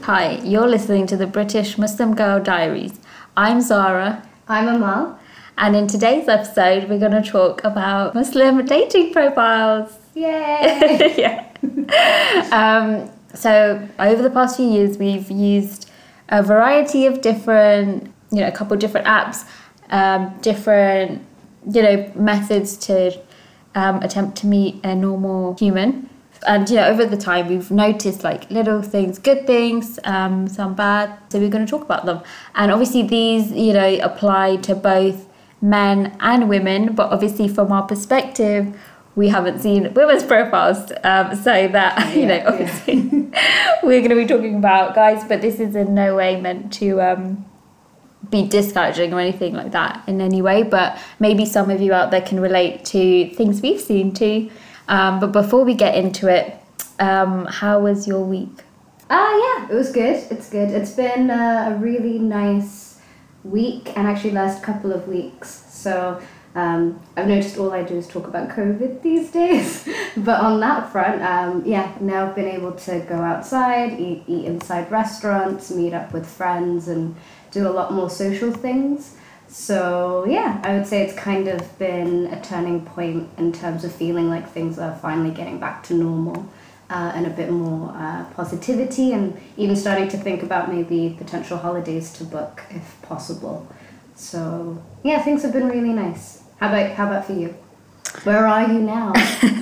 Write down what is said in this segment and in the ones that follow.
Hi, you're listening to the British Muslim Girl Diaries. I'm Zara. I'm Amal. And in today's episode, we're going to talk about Muslim dating profiles. Yay! Yeah. So over the past few years, we've used a variety of different, a couple of different apps, different, methods to attempt to meet a normal human. And, over the time, we've noticed, little things, good things, some bad. So we're going to talk about them. And obviously these, apply to both men and women. But obviously from our perspective, we haven't seen women's profiles. So that, obviously we're going to be talking about guys. But this is in no way meant to be discouraging or anything like that in any way. But maybe some of you out there can relate to things we've seen too. But before we get into it, how was your week? Yeah, it was good. It's good. It's been a really nice week and actually last couple of weeks. So I've noticed all I do is talk about COVID these days. But on that front, now I've been able to go outside, eat inside restaurants, meet up with friends and do a lot more social things. So yeah, I would say it's kind of been a turning point in terms of feeling like things are finally getting back to normal and a bit more positivity, and even starting to think about maybe potential holidays to book if possible. So yeah, things have been really nice. How about for you? Where are you now?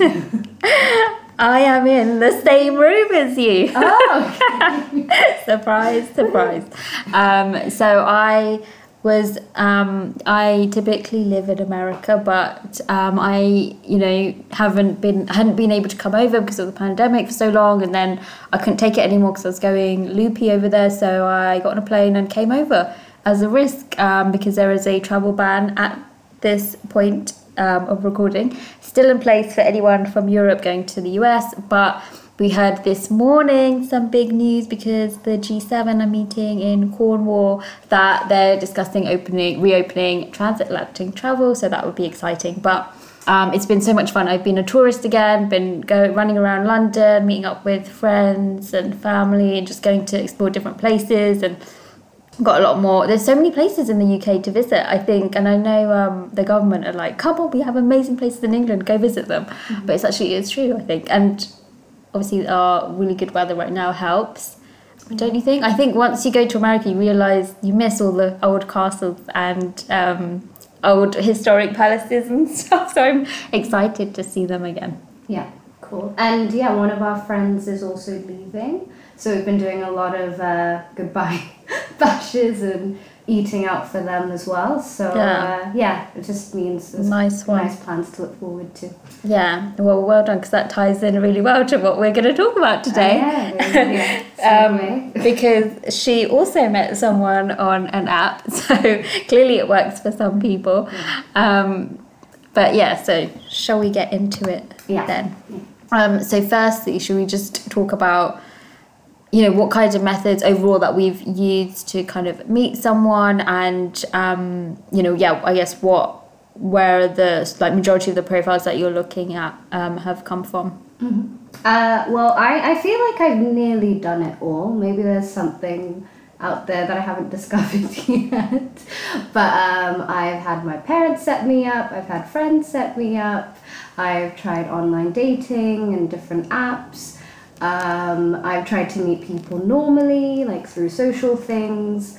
I am in the same room as you. Oh! Surprise. So I typically live in America, but I hadn't been able to come over because of the pandemic for so long, and then I couldn't take it anymore because I was going loopy over there, so I got on a plane and came over as a risk because there is a travel ban at this point of recording still in place for anyone from Europe going to the US. But we heard this morning some big news because the G7 are meeting in Cornwall that they're discussing reopening transatlantic travel, so that would be exciting. But it's been so much fun. I've been a tourist again, running around London, meeting up with friends and family and just going to explore different places, and got a lot more. There's so many places in the UK to visit, I think, and I know the government are like, come on, we have amazing places in England, go visit them. Mm-hmm. But it's true, I think. And obviously our really good weather right now helps, don't you think? I think once you go to America, you realise you miss all the old castles and old historic palaces and stuff, so I'm excited to see them again. Yeah, cool. And yeah, one of our friends is also leaving, so we've been doing a lot of goodbye bashes and eating out for them as well. So it just means there's nice plans to look forward to. Yeah, well done, because that ties in really well to what we're going to talk about today. Because she also met someone on an app, so clearly it works for some people. But yeah, so shall we get into it then? Yeah. So firstly, should we just talk about what kinds of methods overall that we've used to kind of meet someone, and I guess where the majority of the profiles that you're looking at have come from. Mm-hmm. Well, I feel like I've nearly done it all. Maybe there's something out there that I haven't discovered yet, but I've had my parents set me up, I've had friends set me up, I've tried online dating and different apps. I've tried to meet people normally, through social things.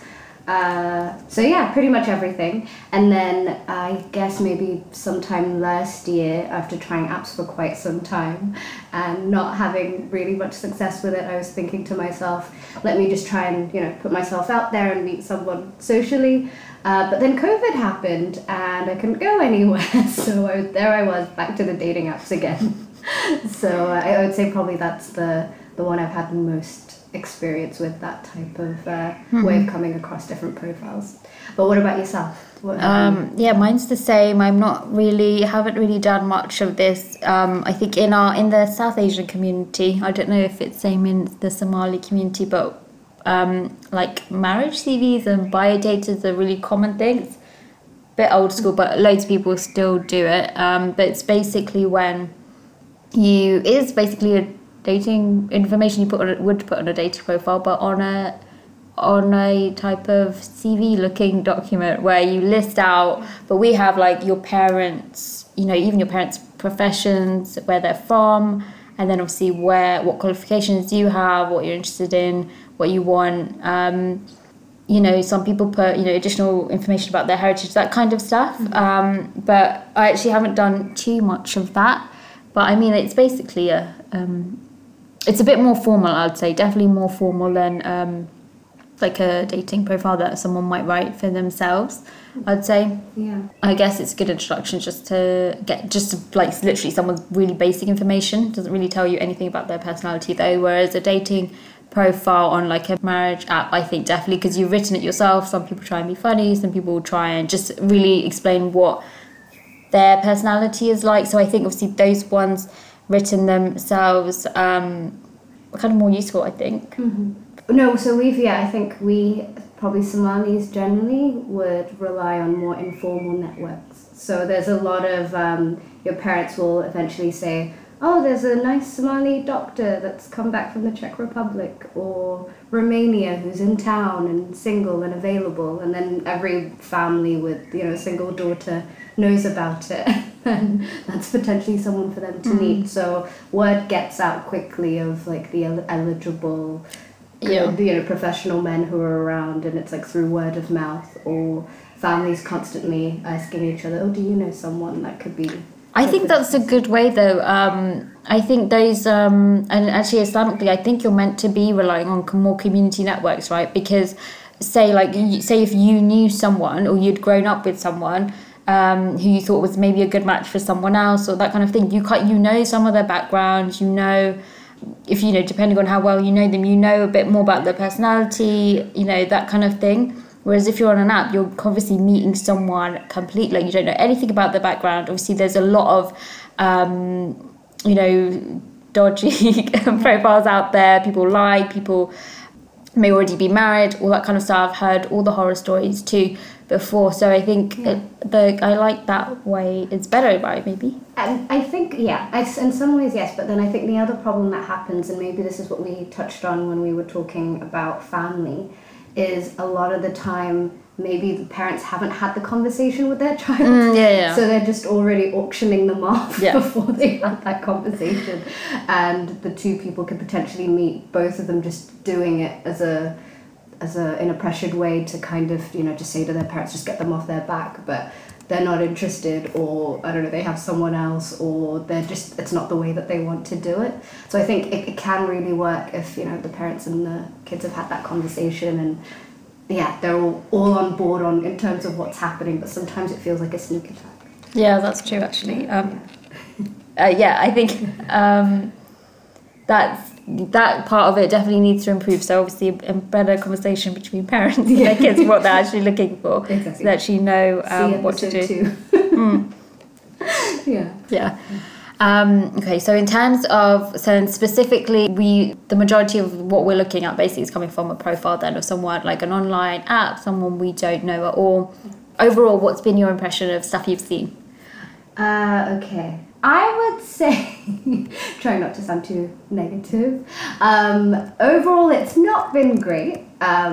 So yeah, pretty much everything. And then I guess maybe sometime last year, after trying apps for quite some time and not having really much success with it, I was thinking to myself, let me just try and, put myself out there and meet someone socially. But then COVID happened and I couldn't go anywhere. So there I was, back to the dating apps again. So I would say probably that's the one I've had the most experience with, that type of way of coming across different profiles. But what about yourself? Mine's the same. haven't really done much of this. I think in the South Asian community, I don't know if it's same in the Somali community, but marriage CVs and bio datas are really common things. Bit old school, but loads of people still do it. But it's basically when it is basically dating information you would put on a dating profile, but on a type of CV looking document where you list out, but we have like your parents, even your parents' professions, where they're from, and then obviously what qualifications you have, what you're interested in, what you want. Some people put, additional information about their heritage, that kind of stuff. But I actually haven't done too much of that. But I mean, it's basically it's a bit more formal, I'd say, definitely more formal than like a dating profile that someone might write for themselves, I'd say. Yeah. I guess it's a good introduction just to like literally someone's really basic information. Doesn't really tell you anything about their personality though, whereas a dating profile on like a marriage app, I think definitely, because you've written it yourself. Some people try and be funny, some people try and just really explain what their personality is like. So I think obviously those ones written themselves are kind of more useful, I think. Mm-hmm. No, so I think we, probably Somalis generally, would rely on more informal networks. So there's a lot of, your parents will eventually say, oh, there's a nice Somali doctor that's come back from the Czech Republic or Romania who's in town and single and available. And then every family with, a single daughter knows about it. And that's potentially someone for them to meet. So word gets out quickly of like the eligible, professional men who are around, and it's like through word of mouth, or families constantly asking each other, oh, do you know someone that could be... I think that's a good way though. I think those, and actually Islamically, I think you're meant to be relying on more community networks, right? Because say if you knew someone or you'd grown up with someone who you thought was maybe a good match for someone else or that kind of thing, you know some of their background, if depending on how well you know them, a bit more about their personality, that kind of thing. Whereas if you're on an app, you're obviously meeting someone completely, you don't know anything about their background. Obviously there's a lot of dodgy profiles out there. People may already be married, all that kind of stuff. I've heard all the horror stories too before, so I think I like that way. It's better, right? Maybe. I think in some ways yes, but then I think the other problem that happens, and maybe this is what we touched on when we were talking about family, is a lot of the time maybe the parents haven't had the conversation with their child, so they're just already auctioning them off before they had that conversation, and the two people could potentially meet, both of them just doing it as in a pressured way to kind of just say to their parents, just get them off their back, but they're not interested, or I don't know, they have someone else, or it's not the way that they want to do it. So I think it can really work if the parents and the kids have had that conversation, and they're all on board in terms of what's happening, but sometimes it feels like a sneak attack. Yeah, that's true actually. I think that part of it definitely needs to improve. So obviously a better conversation between parents and their kids, what they're actually looking for, exactly. So they actually know what to do. Yeah. Okay, so in terms of, specifically, the majority of what we're looking at basically is coming from a profile then of someone, like an online app, someone we don't know at all. Overall, what's been your impression of stuff you've seen? Okay. I would say, trying not to sound too negative, overall it's not been great.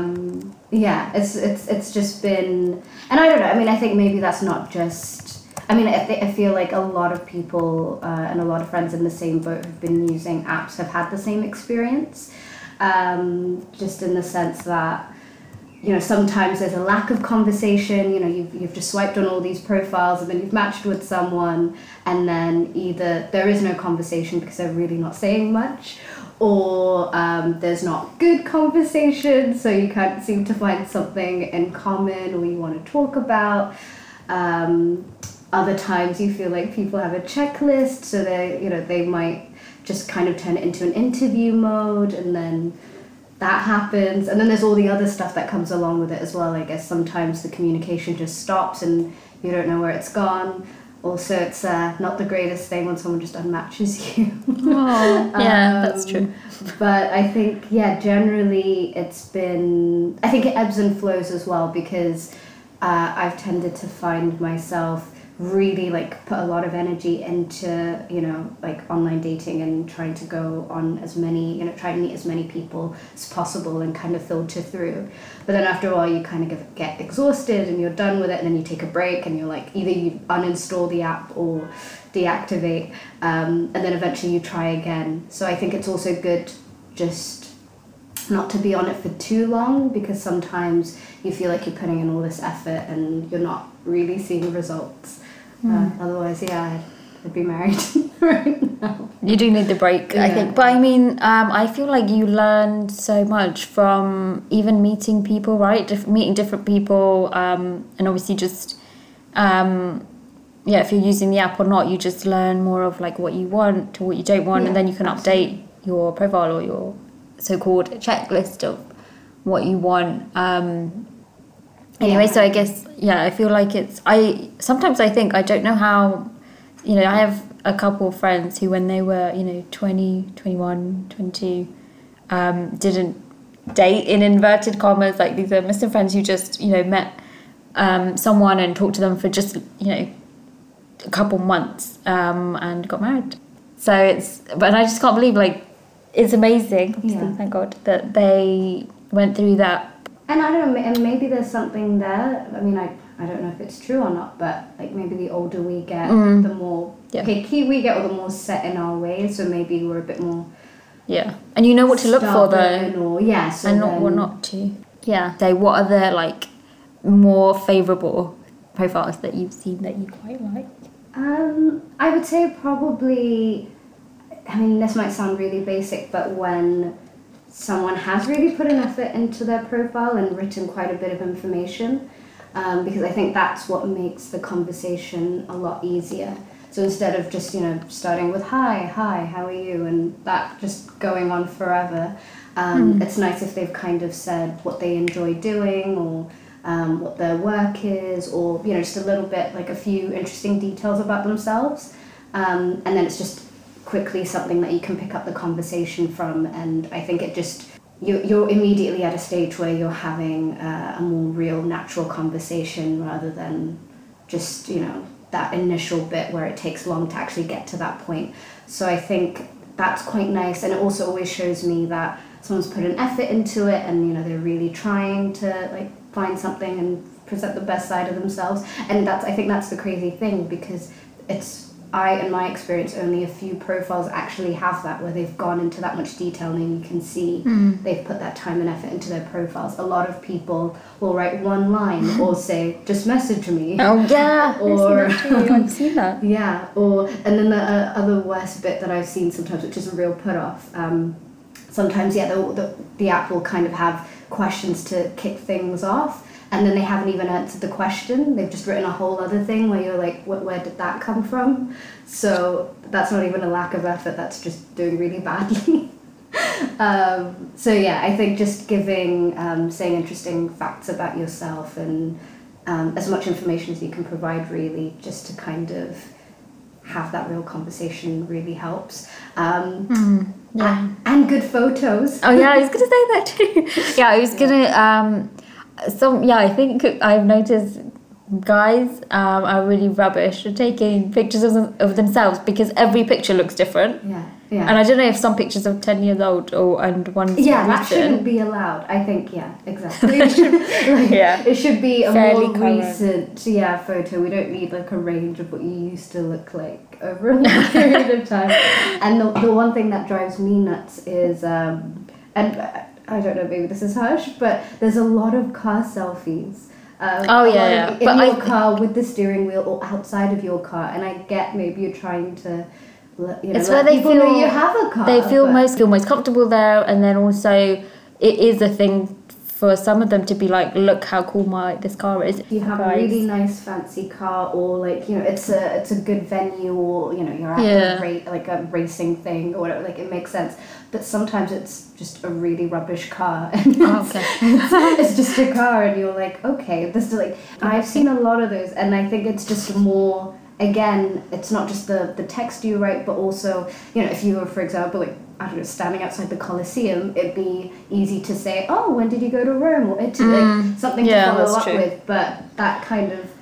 It's just been, and I don't know, I think maybe that's not just, I feel like a lot of people and a lot of friends in the same boat who've been using apps have had the same experience, just in the sense that sometimes there's a lack of conversation. You've just swiped on all these profiles and then you've matched with someone, and then either there is no conversation because they're really not saying much, or there's not good conversation, so you can't seem to find something in common or you want to talk about. Other times you feel like people have a checklist, so they might just kind of turn it into an interview mode, and then that happens, and then there's all the other stuff that comes along with it as well. I guess sometimes the communication just stops and you don't know where it's gone. Also, it's not the greatest thing when someone just unmatches you. That's true. But I think, generally it's been, I think it ebbs and flows as well, because I've tended to find myself really like put a lot of energy into, you know, like online dating and trying to go on as many, you know, try to meet as many people as possible and kind of filter through. But then after a while you kind of get exhausted and you're done with it, and then you take a break and you're like, either you uninstall the app or deactivate, and then eventually you try again. So I think it's also good just not to be on it for too long, because sometimes you feel like you're putting in all this effort and you're not really seeing results. Otherwise, yeah, I'd be married right now. You do need the break, I think. But I mean, I feel like you learn so much from even meeting people, right? Meeting different people, and obviously just, if you're using the app or not, you just learn more of like what you want or what you don't want, and then you can update your profile or your so-called checklist of what you want. Anyway, so I guess, I feel like sometimes I think, I don't know how, you know, I have a couple of friends who when they were, you know, 20, 21, 22, didn't date in inverted commas. Like these are Muslim friends who just, you know, met someone and talked to them for just, you know, a couple months and got married. So but I just can't believe, like, it's amazing, thank God, that they went through that. And I don't know, and maybe there's something there. I mean, I don't know if it's true or not, but like maybe the older we get, the more picky we get, or the more set in our ways. So maybe we're a bit more. Yeah, and you know what to look for though. Or, so and not what not to. Yeah. So what are the like more favourable profiles that you've seen that you quite like? I would say probably. I mean, this might sound really basic, but when someone has really put an effort into their profile and written quite a bit of information, because I think that's what makes the conversation a lot easier. So instead of just, you know, starting with hi, how are you, and that just going on forever, it's nice if they've kind of said what they enjoy doing, or what their work is, or, you know, just a little bit, like a few interesting details about themselves, and then it's just quickly something that you can pick up the conversation from. And I think it just, you're immediately at a stage where you're having a more real, natural conversation, rather than just, you know, that initial bit where it takes long to actually get to that point. So I think that's quite nice, and it also always shows me that someone's put an effort into it, and, you know, they're really trying to like find something and present the best side of themselves. And I think that's the crazy thing, because in my experience, only a few profiles actually have that, where they've gone into that much detail and you can see they've put that time and effort into their profiles. A lot of people will write one line or say, just message me. Oh yeah, or I've seen that. Yeah, and then the other worst bit that I've seen sometimes, which is a real put off, sometimes the app will kind of have questions to kick things off, and then they haven't even answered the question. They've just written a whole other thing where you're like, where did that come from? So that's not even a lack of effort, that's just doing really badly. I think just giving, saying interesting facts about yourself, and as much information as you can provide, really, just to kind of have that real conversation really helps. And good photos. Oh yeah, I was going to say that too. I was going to... I think I've noticed guys are really rubbish at taking pictures of themselves, because every picture looks different. Yeah. And I don't know if some pictures are 10 years old and one's that shouldn't be allowed. I think, exactly. It should be a fairly more recent photo. We don't need like a range of what you used to look like over a long period of time. And the one thing that drives me nuts is, I don't know, maybe this is harsh, but there's a lot of car selfies. In your car with the steering wheel or outside of your car, and I get maybe you're trying to, it's where they feel you have a car. They feel most comfortable there, and then also it is a thing for some of them to be like, look how cool this car is. You have a really nice fancy car, or like, you know, it's a good venue, or, you know, you're at a racing thing or whatever, like it makes sense. But sometimes it's just a really rubbish car, and it's just a car, and you're like, okay, this is like, I've seen a lot of those, and I think it's just more, again, it's not just the text you write, but also, you know, if you were, for example, like, I don't know, standing outside the Colosseum, it'd be easy to say, oh, when did you go to Rome, or Italy, like, something to follow up with. But that kind of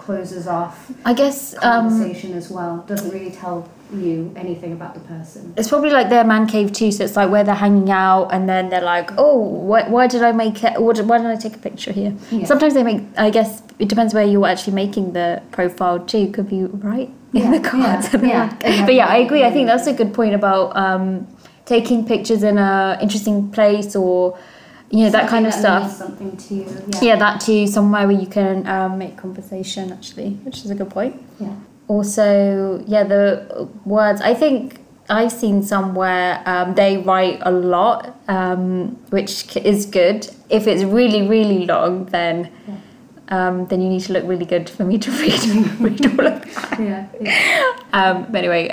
closes off I guess conversation as well. Doesn't really tell you anything about the person. it's probably like their man cave too, so it's like where they're hanging out and then they're like, oh, why did I make it, why did I take a picture here? Sometimes they make, I guess it depends where you're actually making the profile too, could be right in the cards. But yeah, I agree. I think that's a good point about taking pictures in a interesting place, or that kind of stuff. Something to you. Yeah, that too, somewhere where you can make conversation actually, which is a good point. Yeah. Also, the words, I think I've seen somewhere they write a lot, which is good. If it's really, really long, then you need to look really good for me to read all of that. But anyway,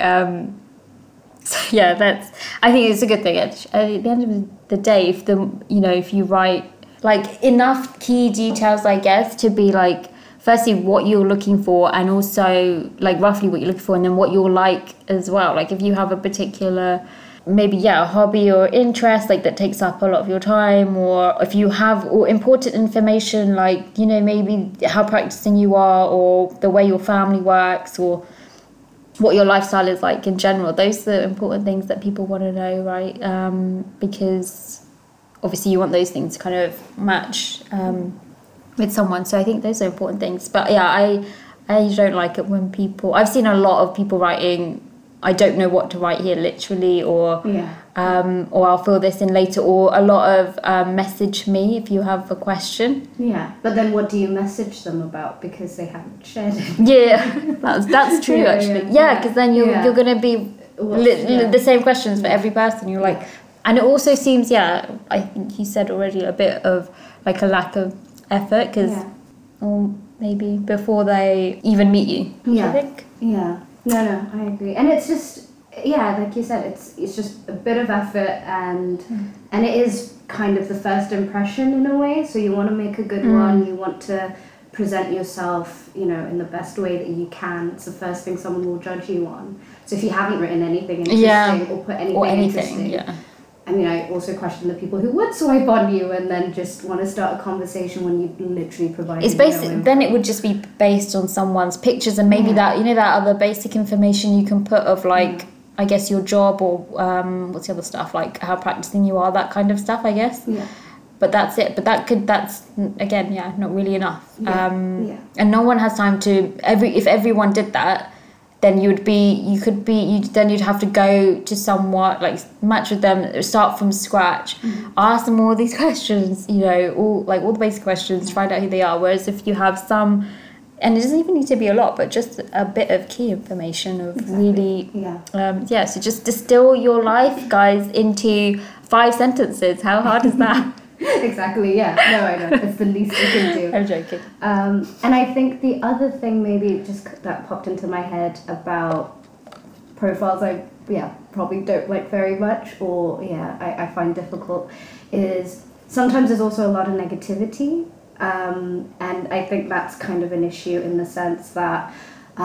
I think it's a good thing. At the end of the day, if you write like enough key details, I guess, to be like, firstly, what you're looking for, and also like roughly what you're looking for, and then what you're like as well. Like if you have a particular, maybe a hobby or interest like that takes up a lot of your time, or if you have important information like maybe how practicing you are, or the way your family works, or what your lifestyle is like in general. Those are the important things that people want to know, right? Because obviously you want those things to kind of match with someone. So I think those are important things. But I don't like it when people, I've seen a lot of people writing, I don't know what to write here, literally, or I'll fill this in later, or a lot of message me if you have a question. Yeah, but then what do you message them about, because they haven't shared it? Yeah, that's true actually. Yeah, because then you're going to be the same questions for every person. You're like, and it also seems, I think you said already, a bit of like a lack of effort, because or maybe before they even meet you. I think. Yeah. No, I agree. And it's just, like you said, it's just a bit of effort, and it is kind of the first impression in a way. So you want to make a good one. You want to present yourself, in the best way that you can. It's the first thing someone will judge you on. So if you haven't written anything interesting or put anything interesting, I mean, I also question the people who would swipe on you and then just want to start a conversation when you literally provide. It's basic. Then it would just be based on someone's pictures, and maybe that that other basic information you can put of like I guess your job, or what's the other stuff, like how practicing you are, that kind of stuff, I guess. Yeah. But that's it. But that's again, not really enough. And no one has time to if everyone did that, then you'd have to go to someone, like match with them, start from scratch, ask them all these questions, all the basic questions, find out who they are. Whereas if you have some, and it doesn't even need to be a lot, but just a bit of key information of really, so just distill your life, guys, into 5 sentences. How hard is that? Exactly, No, I know. It's the least you can do. I'm joking. And I think the other thing maybe just that popped into my head about profiles I probably don't like very much, or I find difficult, is sometimes there's also a lot of negativity. And I think that's kind of an issue in the sense that,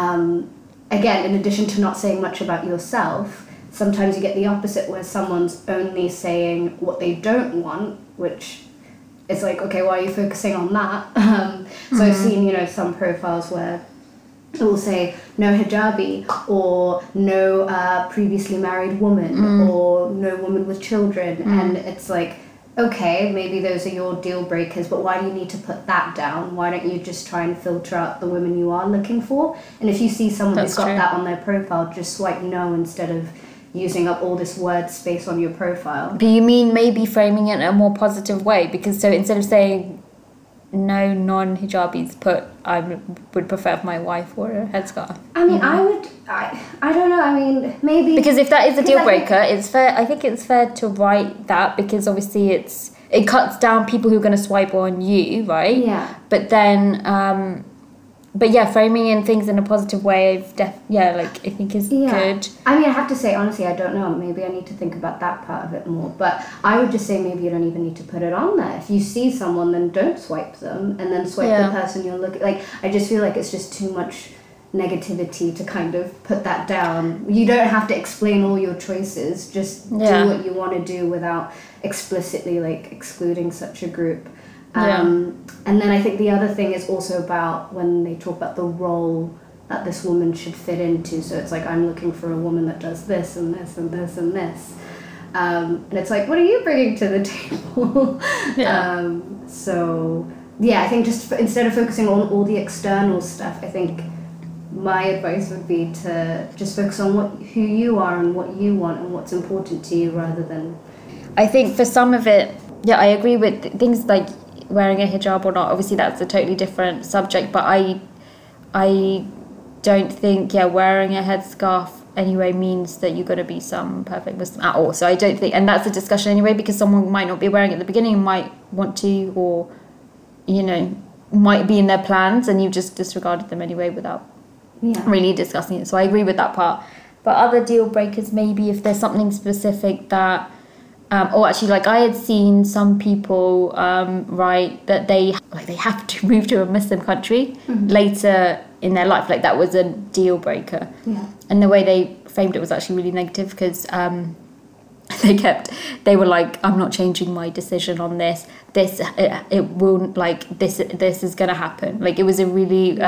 again, in addition to not saying much about yourself, sometimes you get the opposite where someone's only saying what they don't want, which is like, okay, why are you focusing on that? So I've seen, some profiles where it will say no hijabi, or no previously married woman, or no woman with children. And it's like, okay, maybe those are your deal breakers, but why do you need to put that down? Why don't you just try and filter out the women you are looking for? And if you see someone who's got that on their profile, just swipe no instead of using up all this word space on your profile. But you mean maybe framing it in a more positive way? Because so instead of saying no non-hijabis, put I would prefer if my wife wore a headscarf. I mean, I don't know, I mean, maybe... Because if that is a deal breaker, it's fair. I think it's fair to write that, because obviously it cuts down people who are going to swipe on you, right? Yeah. But then... framing in things in a positive way, I think is good. I mean, I have to say, honestly, I don't know. Maybe I need to think about that part of it more. But I would just say maybe you don't even need to put it on there. If you see someone, then don't swipe them, and then swipe the person you're looking... Like, I just feel like it's just too much negativity to kind of put that down. You don't have to explain all your choices. Just do what you want to do without explicitly, like, excluding such a group. And then I think the other thing is also about when they talk about the role that this woman should fit into. So it's like, I'm looking for a woman that does this and this and this and this. And it's like, what are you bringing to the table? So yeah, I think just instead of focusing on all the external stuff, I think my advice would be to just focus on who you are and what you want and what's important to you, rather than... I think for some of it, I agree with things like wearing a hijab or not. Obviously that's a totally different subject, but I don't think wearing a headscarf anyway means that you're going to be some perfect Muslim at all. So I don't think, and that's a discussion anyway, because someone might not be wearing it at the beginning and might want to, or might be in their plans, and you've just disregarded them anyway without really discussing it. So I agree with that part. But other deal breakers, maybe if there's something specific that or actually, like, I had seen some people write that they have to move to a Muslim country later in their life, like that was a deal breaker. And the way they framed it was actually really negative, because they were like, I'm not changing my decision on this. It will, like, this is gonna happen. Like, it was a really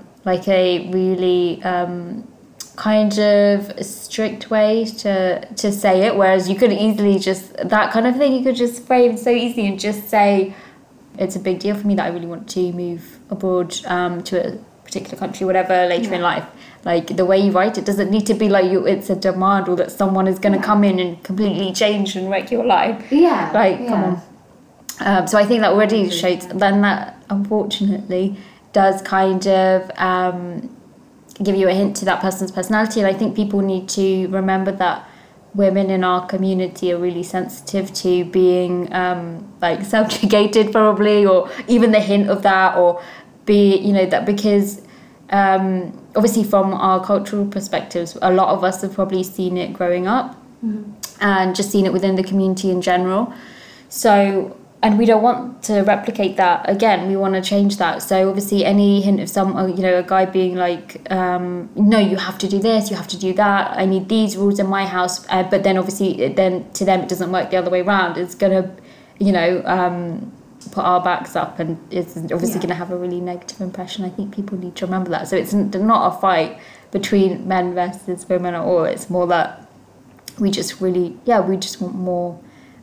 kind of strict way to say it, whereas you could easily just, that kind of thing you could just frame so easily and just say, it's a big deal for me that I really want to move abroad to a particular country, whatever, later in life. Like, the way you write it doesn't need to be like it's a demand, or that someone is going to come in and completely change and wreck your life. Come on. So I think that already shows, then that unfortunately does kind of give you a hint to that person's personality. And I think people need to remember that women in our community are really sensitive to being like subjugated, probably, or even the hint of that, or that, because obviously from our cultural perspectives, a lot of us have probably seen it growing up and just seen it within the community in general. So, and we don't want to replicate that again. We want to change that. So obviously any hint of a guy being like, no, you have to do this, you have to do that, I need these rules in my house. But then obviously then to them it doesn't work the other way around. It's going to, put our backs up, and it's obviously going to have a really negative impression. I think people need to remember that. So it's not a fight between men versus women at all. It's more that we just really, we just want more,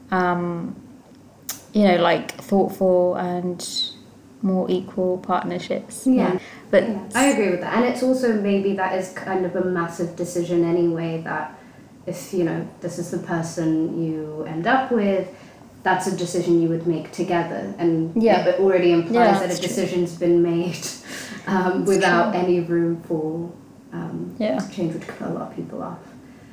like thoughtful and more equal partnerships. But I agree with that. And it's also, maybe that is kind of a massive decision anyway, that if, this is the person you end up with, that's a decision you would make together. And it already implies that a decision's been made without any room for change, which could put a lot of people off.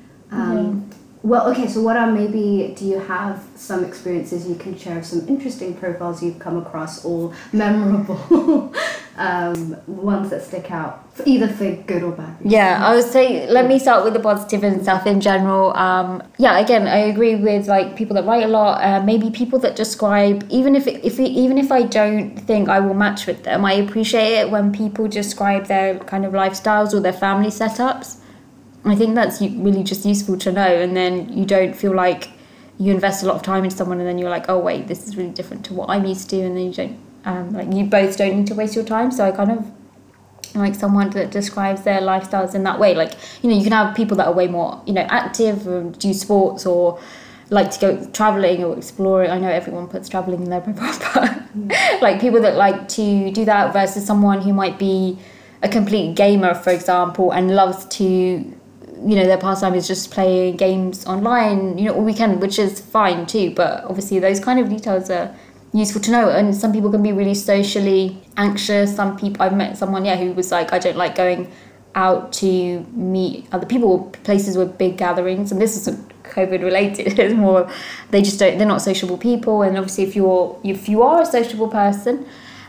Well, okay, so do you have some experiences you can share of some interesting profiles you've come across, or memorable ones that stick out, either for good or bad reasons? I would say, let me start with the positive and stuff in general. Again, I agree with like people that write a lot, maybe people that describe, even if I don't think I will match with them, I appreciate it when people describe their kind of lifestyles or their family setups. I think that's really just useful to know, and then you don't feel like you invest a lot of time in someone and then you're like, oh wait, this is really different to what I'm used to, and then you don't, you both don't need to waste your time. So I kind of like someone that describes their lifestyles in that way. Like, you can have people that are way more, active or do sports or like to go traveling or exploring. I know everyone puts traveling in their profile, but like people that like to do that versus someone who might be a complete gamer, for example, and loves to, their pastime is just playing games online, all weekend, which is fine too. But obviously those kind of details are useful to know. And some people can be really socially anxious. Some people, I've met someone, who was like, I don't like going out to meet other people, or places with big gatherings. And this isn't COVID related. It's more, they're not sociable people. And obviously if you are a sociable person,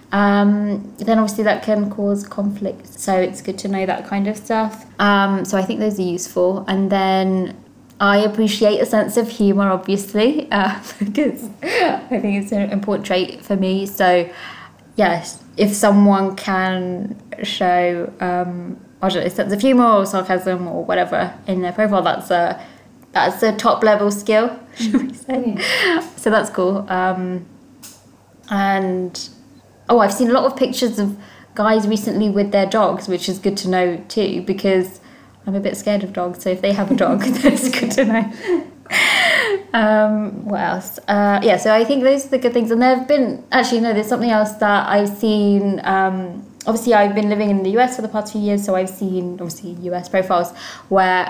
then obviously that can cause conflict, so it's good to know that kind of stuff. So I think those are useful. And then I appreciate a sense of humour, obviously, because I think it's an important trait for me. So yes, if someone can show a sense of humour or sarcasm or whatever in their profile, that's a top level skill, should we say. So that's cool. And I've seen a lot of pictures of guys recently with their dogs, which is good to know too, because I'm a bit scared of dogs. So if they have a dog, that's good to know. What else? So I think those are the good things. And there have been, there's something else that I've seen. Obviously, I've been living in the US for the past few years, so I've seen obviously US profiles where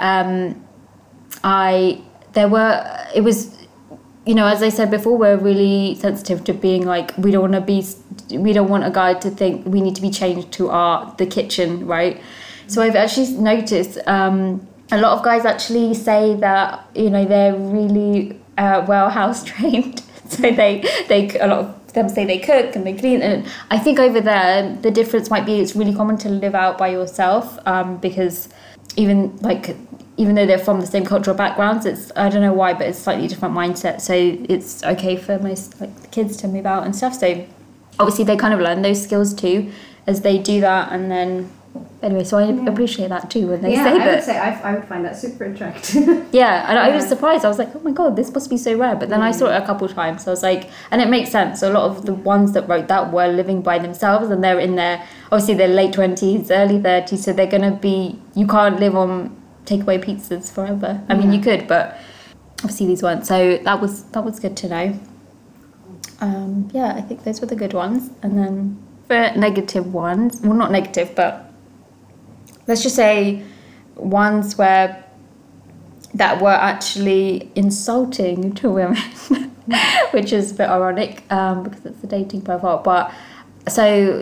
it was, as I said before, we're really sensitive to being like, we don't want a guy to think we need to be changed to the kitchen, right? So I've actually noticed a lot of guys actually say that, they're really well house trained. So a lot of them say they cook and they clean. And I think over there, the difference might be it's really common to live out by yourself because even though they're from the same cultural backgrounds, it's, I don't know why, but it's slightly different mindset. So it's okay for most the kids to move out and stuff. So obviously they kind of learn those skills too as they do that. And then anyway, so I appreciate that too when they say that. I would say I would find that super attractive. Yeah, and I was surprised. I was like, oh my God, this must be so rare. But then I saw it a couple of times. So I was like, and it makes sense. So a lot of the ones that wrote that were living by themselves and they're in their late 20s, early 30s. So they're going to be, you can't live on takeaway pizzas forever. I mean, you could, but obviously these weren't. So that was good to know. I think those were the good ones. And then for negative ones, well, not negative, but let's just say ones that were actually insulting to women, which is a bit ironic because it's a dating profile. But so,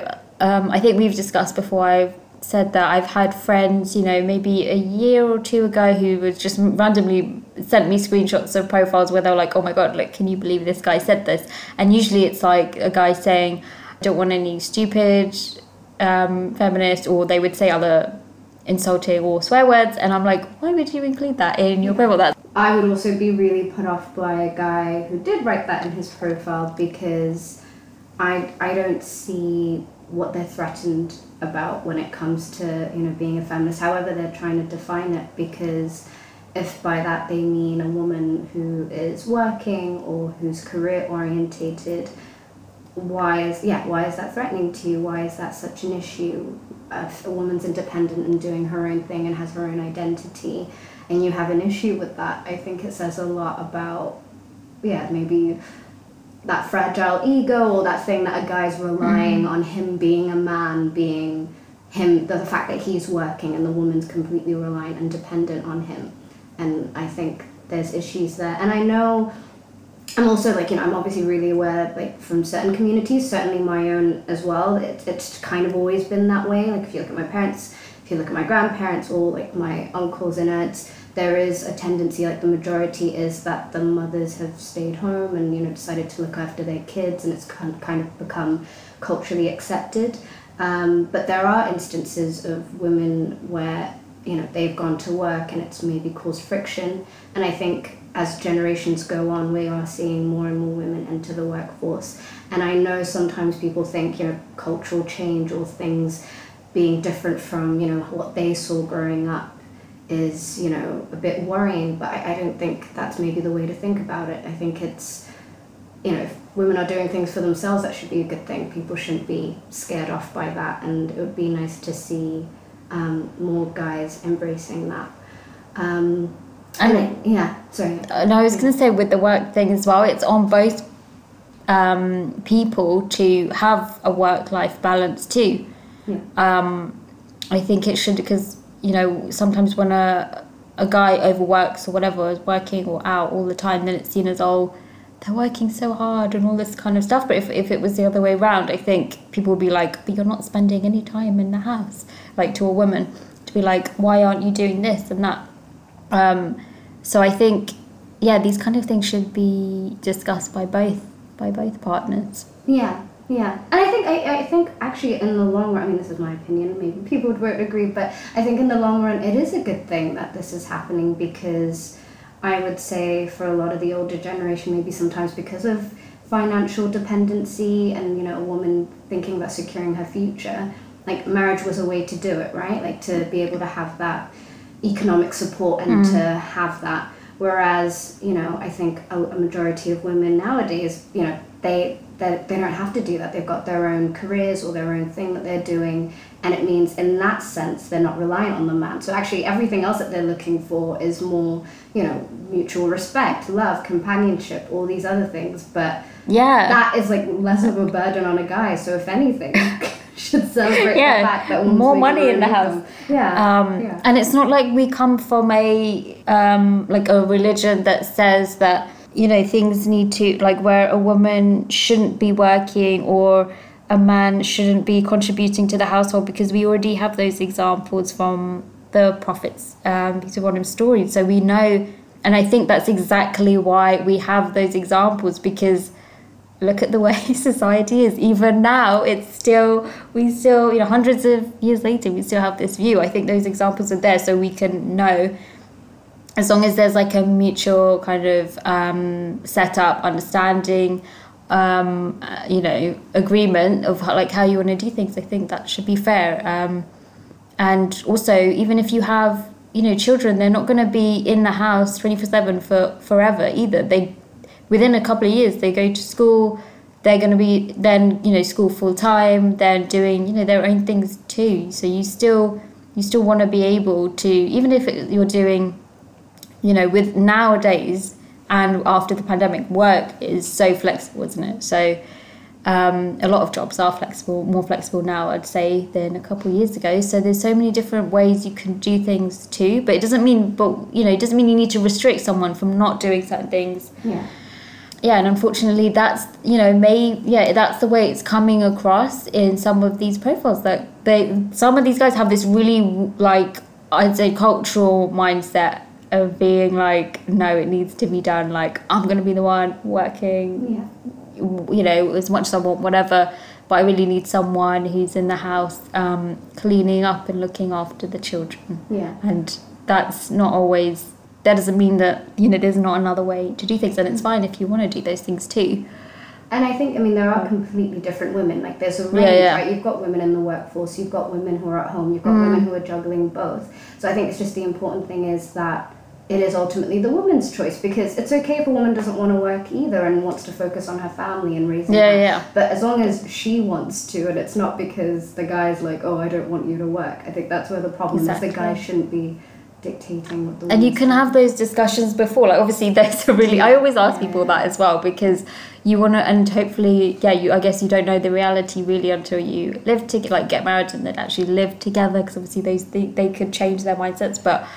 I think we've discussed before, I've said that I've had friends, maybe a year or two ago who was just randomly sent me screenshots of profiles where they were like, oh my God, like, can you believe this guy said this? And usually it's like a guy saying, I don't want any stupid feminist, or they would say other insulting or swear words, and I'm like, why would you include that in your profile? I would also be really put off by a guy who did write that in his profile, because I don't see what they're threatened about when it comes to being a feminist, however they're trying to define it, because if by that they mean a woman who is working or who's career orientated, why is that threatening to you? Why is that such an issue? If a woman's independent and doing her own thing and has her own identity, and you have an issue with that, I think it says a lot about maybe that fragile ego, or that thing that a guy's relying on him being a man, being him, the fact that he's working and the woman's completely reliant and dependent on him. And I think there's issues there. And I know, I'm also I'm obviously really aware, from certain communities, certainly my own as well, it's kind of always been that way. If you look at my parents, if you look at my grandparents, or my uncles and aunts, there is a tendency, the majority is that the mothers have stayed home and, decided to look after their kids, and it's kind of become culturally accepted. But there are instances of women where, they've gone to work and it's maybe caused friction. And I think as generations go on, we are seeing more and more women enter the workforce. And I know sometimes people think, cultural change or things being different from, what they saw growing up is, a bit worrying, but I don't think that's maybe the way to think about it. I think it's, if women are doing things for themselves, that should be a good thing. People shouldn't be scared off by that, and it would be nice to see more guys embracing that. No, I was going to say with the work thing as well, it's on both people to have a work-life balance too. Yeah. I think it should, because sometimes when a guy overworks or whatever, is working or out all the time, then it's seen as, oh, they're working so hard and all this kind of stuff. But if it was the other way around, I think people would be like, but you're not spending any time in the house, to a woman, to be like, why aren't you doing this and that? So I think, these kind of things should be discussed by both partners. Yeah. And I think actually in the long run, this is my opinion, maybe people won't agree, but I think in the long run it is a good thing that this is happening, because I would say for a lot of the older generation, maybe sometimes because of financial dependency and, a woman thinking about securing her future, marriage was a way to do it, right? To be able to have that economic support and to have that. Whereas, you know, I think a majority of women nowadays, you know, they don't have to do that. They've got their own careers or their own thing that they're doing, and it means in that sense they're not reliant on the man. So actually everything else that they're looking for is more, you know, mutual respect, love, companionship, all these other things. But that is like less of a burden on a guy. So if anything, should celebrate the fact that more money in the house. And it's not like we come from a like a religion that says that, you know, things need to, like, where a woman shouldn't be working or a man shouldn't be contributing to the household, because we already have those examples from the prophets, Peter Bonham's stories. So we know, and I think that's exactly why we have those examples, because look at the way society is. Even now, we still, you know, hundreds of years later, we still have this view. I think those examples are there so we can know, as long as there's like a mutual kind of setup, understanding, you know, agreement of how you want to do things. I think that should be fair. And also, even if you have, you know, children, they're not going to be in the house 24/7 for forever either. Within a couple of years, they go to school. They're going to be then, you know, school full time. They're doing, you know, their own things too. So you still want to be able to, even if you're doing, you know, with nowadays and after the pandemic, work is so flexible, isn't it? So a lot of jobs are flexible, more flexible now, I'd say, than a couple of years ago. So there's so many different ways you can do things too. But it doesn't mean you need to restrict someone from not doing certain things. Yeah, and unfortunately, that's, you know, that's the way it's coming across in some of these profiles. That some of these guys have this really, like, I'd say, cultural mindset of being like, no, it needs to be done. Like, I'm going to be the one working, you know, as much as I want, whatever. But I really need someone who's in the house, cleaning up and looking after the children. And that's not always. That doesn't mean that, you know, there's not another way to do things, and it's fine if you want to do those things too. And I think, I mean, there are completely different women. Like, there's a range, right? You've got women in the workforce, you've got women who are at home, you've got women who are juggling both. So I think it's just the important thing is that it is ultimately the woman's choice, because it's okay if a woman doesn't want to work either and wants to focus on her family and raising her. But as long as she wants to, and it's not because the guy's like, oh, I don't want you to work. I think that's where the problem is. The guy shouldn't be dictating what the and you can have those discussions before, like, obviously there's a really I always ask people that as well, because you want to, and hopefully I guess you don't know the reality really until you live together, like get married and then actually live together, because obviously they could change their mindsets, but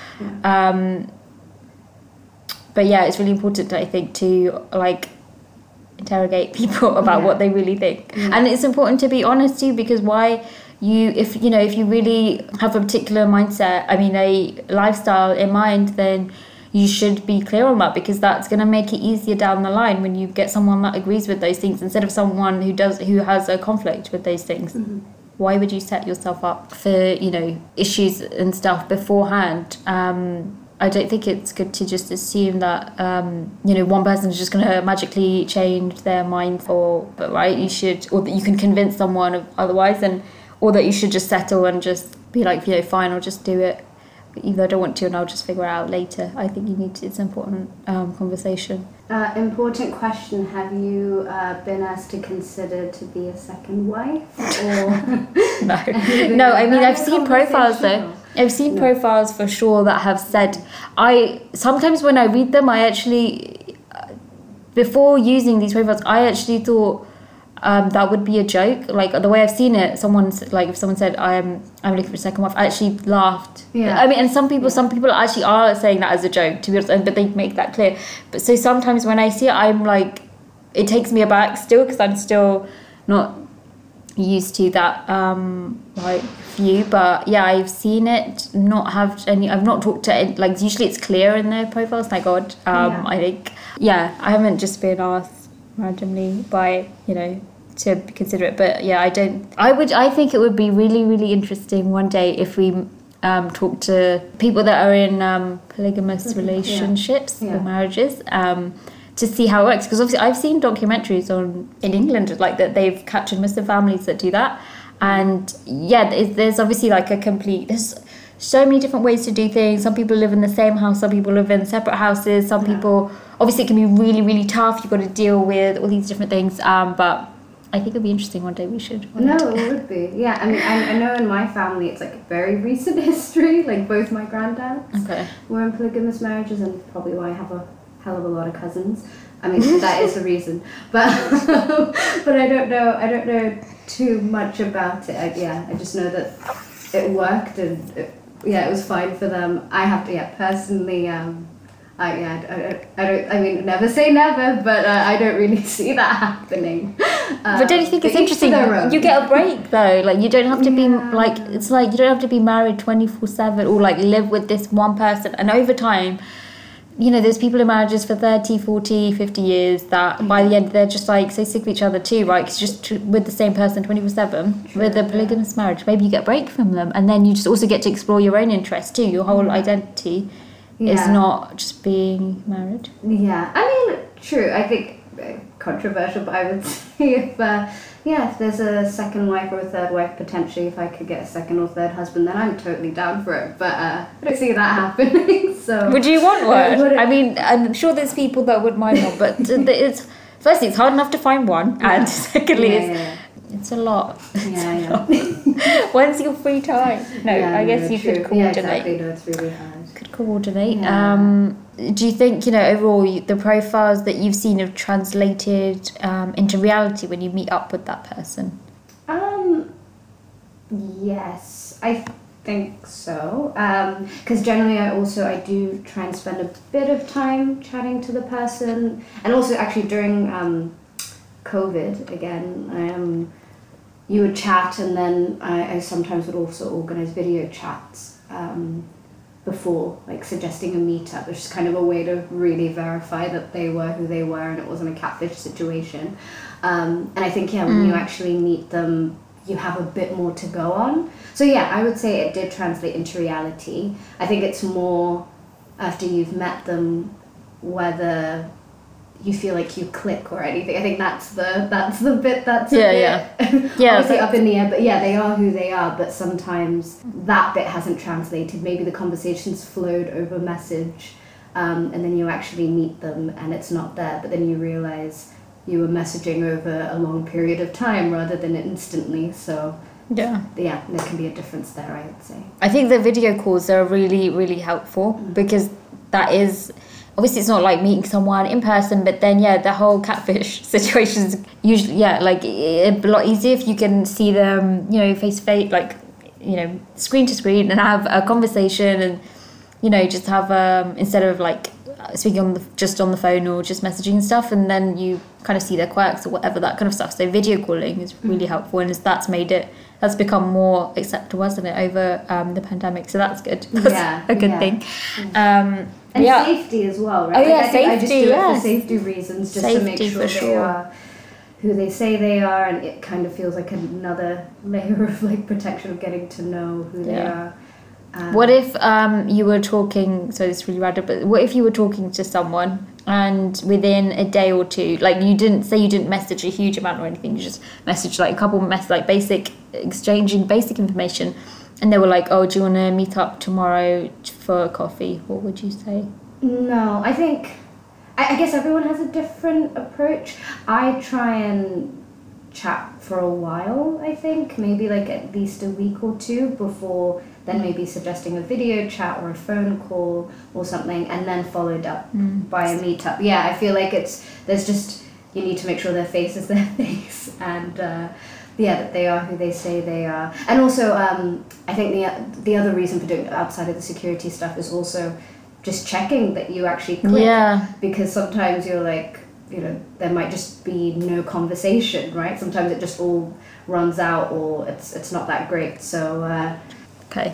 yeah, it's really important, I think, to like interrogate people about what they really think. And it's important to be honest too, because if you really have a particular mindset, I mean a lifestyle in mind, then you should be clear on that, because that's going to make it easier down the line when you get someone that agrees with those things instead of someone who has a conflict with those things. Why would you set yourself up for, you know, issues and stuff beforehand? I don't think it's good to just assume that, you know, one person's just going to magically change their mind, but right, you should, or that you can convince someone of otherwise, or that you should just settle and just be like, you know, fine, I'll just do it. Either I don't want to and I'll just figure it out later. I think it's an important conversation. Important question. Have you been asked to consider to be a second wife? Or No, I mean, I've seen profiles though. I've seen profiles for sure that have said, sometimes when I read them, I actually, before using these profiles, I actually thought that would be a joke. Like, the way I've seen it, if someone said I'm looking for a second wife, I actually laughed. I mean, and some people actually are saying that as a joke, to be honest, but they make that clear. But so sometimes when I see it, I'm like, it takes me aback still, because I'm still not used to that like view. But yeah, I've seen it not have any. I've not talked to it, like, usually it's clear in their profiles, thank God. I think I haven't just been asked randomly by, you know, to consider it. But yeah, I think it would be really, really interesting one day if we talk to people that are in polygamous relationships or marriages, to see how it works, because obviously I've seen documentaries in England, like, that they've captured Muslim families that do that, and there's obviously like there's so many different ways to do things. Some people live in the same house, some people live in separate houses, some people, obviously it can be really, really tough. You've got to deal with all these different things, but I think it'd be interesting one day we should. No, it would be. Yeah, I mean, I know in my family it's like a very recent history. Like both my granddads were in polygamous marriages, and probably why I have a hell of a lot of cousins. I mean, that is the reason. But I don't know too much about it. I just know that it worked, and it was fine for them. I have to, personally. I mean, never say never, but I don't really see that happening. But don't you think it's interesting? You get a break though. Like you don't have to be like, it's like you don't have to be married 24/7 or like live with this one person. And over time, you know, there's people in marriages for 30, 40, 50 years that by the end they're just like so sick of each other too, right? Because just with the same person 24/7 with a polygamous marriage, maybe you get a break from them, and then you just also get to explore your own interests too, your whole identity. Is not just being married. Yeah, I mean, true. I think controversial, but I would say if there's a second wife or a third wife, potentially, if I could get a second or third husband, then I'm totally down for it. But I don't see that happening. So would you want one? I mean, I'm sure there's people that would mind one, but firstly, it's hard enough to find one, and secondly, it's a lot. When's your free time? I guess you could coordinate. Yeah, exactly. No, it's really hard. Could coordinate. Do you think, you know, overall the profiles that you've seen have translated into reality when you meet up with that person? Yes, I think so. Because generally I do try and spend a bit of time chatting to the person, and also actually during COVID again, you would chat, and then I sometimes would also organise video chats before, like suggesting a meetup, which is kind of a way to really verify that they were who they were and it wasn't a catfish situation. And I think, when you actually meet them, you have a bit more to go on. So I would say it did translate into reality. I think it's more after you've met them whether you feel like you click or anything. I think that's the bit that's obviously up in the air, but they are who they are, but sometimes that bit hasn't translated. Maybe the conversation's flowed over message, and then you actually meet them and it's not there, but then you realise you were messaging over a long period of time rather than instantly. So there can be a difference there, I would say. I think the video calls are really, really helpful because that is... Obviously, it's not like meeting someone in person, but then, the whole catfish situation is usually, a lot easier if you can see them, you know, face to face, like, you know, screen to screen, and have a conversation, and, you know, just have, instead of like speaking just on the phone or just messaging and stuff, and then you kind of see their quirks or whatever, that kind of stuff. So video calling is really helpful, and that's become more acceptable, hasn't it, over the pandemic? So that's good. That's a good thing. And safety as well, right? Safety. I just do it for safety reasons, just to make sure they are who they say they are, and it kind of feels like another layer of like protection of getting to know who they are. What if you were talking? So it's really random, but what if you were talking to someone and within a day or two, like you didn't message a huge amount or anything, you just messaged like a couple like exchanging basic information. And they were like, oh, do you want to meet up tomorrow for coffee? What would you say? No, I think... I guess everyone has a different approach. I try and chat for a while, I think. Maybe like at least a week or two before then maybe suggesting a video chat or a phone call or something, and then followed up by a meetup. I feel like you need to make sure their face is their face, and... that they are who they say they are. And also, I think the other reason for doing it outside of the security stuff is also just checking that you actually click. Because sometimes you're like, you know, there might just be no conversation, right? Sometimes it just all runs out, or it's not that great. So... Okay.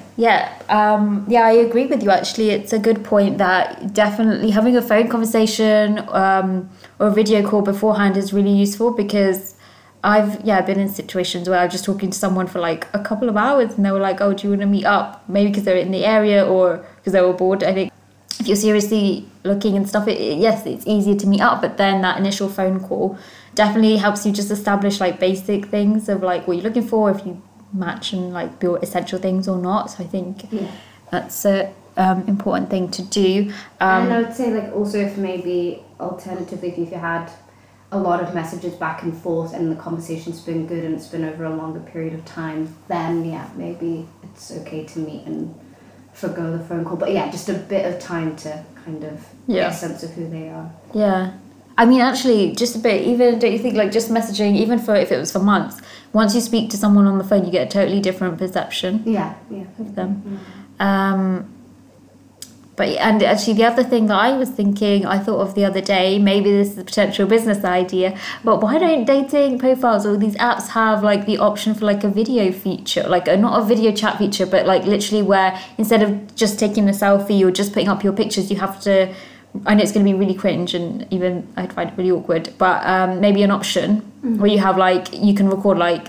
I agree with you, actually. It's a good point that definitely having a phone conversation or a video call beforehand is really useful, because I've been in situations where I was just talking to someone for like a couple of hours and they were like, oh, do you want to meet up? Maybe because they're in the area or because they were bored. I think if you're seriously looking and stuff, it's easier to meet up, but then that initial phone call definitely helps you just establish like basic things of like what you're looking for, if you match and like your essential things or not. So I think that's a important thing to do. And I would say, like, also if maybe alternatively, if you had a lot of messages back and forth and the conversation's been good and it's been over a longer period of time, then yeah, maybe it's okay to meet and forgo the phone call. But yeah, just a bit of time to kind of get a sense of who they are. Yeah. I mean, actually, just a bit, even, don't you think, like, just messaging, even for, if it was for months, once you speak to someone on the phone, you get a totally different perception of them. But, and actually the other thing that I was thinking, I thought of the other day, maybe this is a potential business idea, but why don't dating profiles or these apps have like the option for like a video feature, like not a video chat feature, but like literally where instead of just taking a selfie or just putting up your pictures, you have to, I know it's going to be really cringe and even I'd find it really awkward, but maybe an option where you have like, you can record like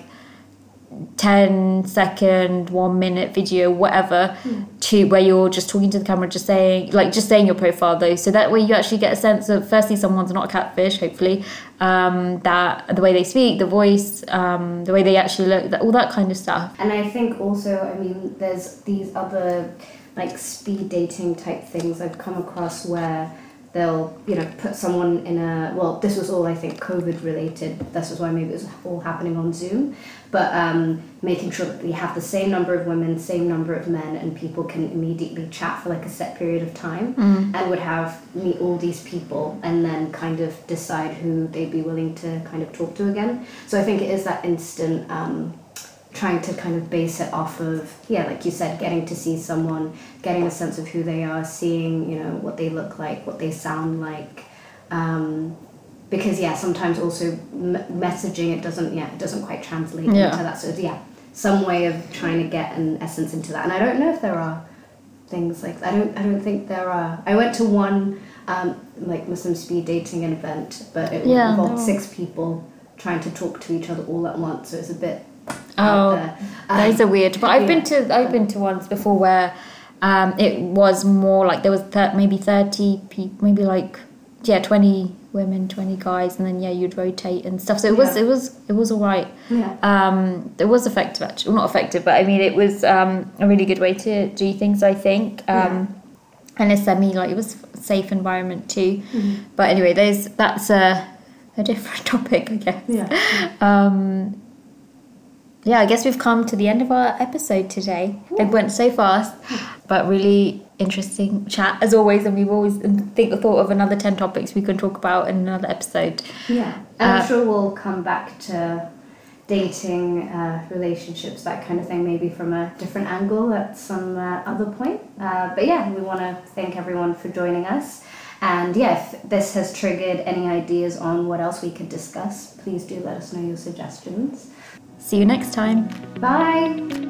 10-second, 1 minute video, whatever, to where you're just talking to the camera, just saying your profile though, so that way you actually get a sense of, firstly, someone's not a catfish, hopefully, that the way they speak, the voice, the way they actually look, all that kind of stuff. And I think also, I mean, there's these other like speed dating type things I've come across where they'll, you know, put someone in a, well, this was all, I think, COVID related. This is why maybe it was all happening on Zoom. But making sure that we have the same number of women, same number of men, and people can immediately chat for like a set period of time and would meet all these people and then kind of decide who they'd be willing to kind of talk to again. So I think it is that instant trying to kind of base it off of, like you said, getting to see someone, getting a sense of who they are, seeing, you know, what they look like, what they sound like. Because sometimes also messaging, it doesn't quite translate into that. So some way of trying to get an essence into that. And I don't know if there are things like that. I don't think there are. I went to one like Muslim speed dating event, but it involved 6 people trying to talk to each other all at once. So it's a bit out there. Those are weird. But I've been to ones before where it was more like there was maybe 30 people, maybe like 20 women, 20 guys, and then you'd rotate and stuff. So it was all right. It was effective, actually. Well, not effective, but I mean it was a really good way to do things, I think. And it was a safe environment too. But anyway, that's a different topic, I guess. I guess we've come to the end of our episode today. It went so fast, but really interesting chat as always, and we've always thought of another 10 topics we could talk about in another episode. And I'm sure we'll come back to dating, relationships, that kind of thing, maybe from a different angle at some other point. But we want to thank everyone for joining us. And if this has triggered any ideas on what else we could discuss, please do let us know your suggestions. See you next time. Bye.